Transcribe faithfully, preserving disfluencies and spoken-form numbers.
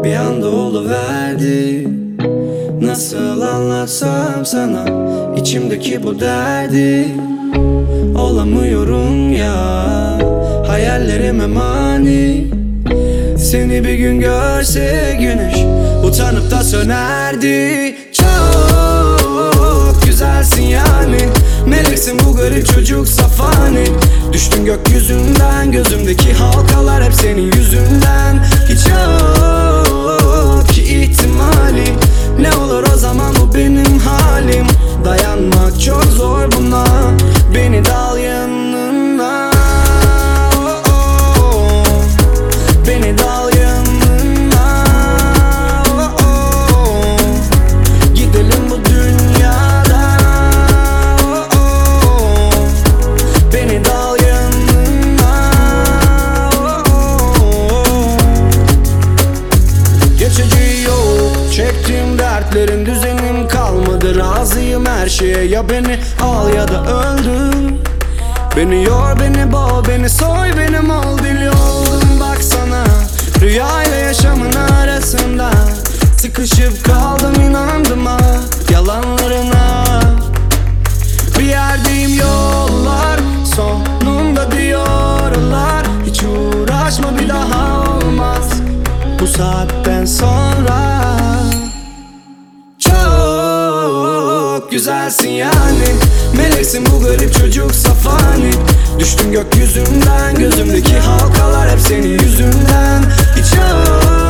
bir anda oluverdi. Nasıl anlatsam sana içimdeki bu derdi? Olamıyorum ya, hayallerime mani. Seni bir gün görse güneş utanıp da sönerdi. Çok güzelsin yani, meleksin bu garip çocuk safani. Düştün gökyüzünden, gözümdeki halkalar hep senin yüzünden. Hiç yok ki ihtimali, ne olur o zaman bu benim halim. Dayanmak çok zor buna, beni de al yanına. Oh, oh, oh. Beni de al yanına. Oh, oh. Gidelim bu dünyadan. Oh, oh. Beni de al yanına. Oh, oh. Geçici yok, çektiğim dertlerin düzenim kalmadı. Razıyım her şeye, ya beni al ya da öldür. Beni yor, beni boğ, beni soy, benim ol, deli oldum baksana. Rüyayla yaşamın arasında sıkışıp kaldım, inandım ha yalanlarına. Bir yerdeyim, yollar sonunda diyorlar. Hiç uğraşma, bir daha olmaz bu saatten sonra. Çok güzelsin yani, meleksin bu garip çocuk safani. Düştün gökyüzünden, gözümdeki halkalar hep senin yüzünden. Hiç yok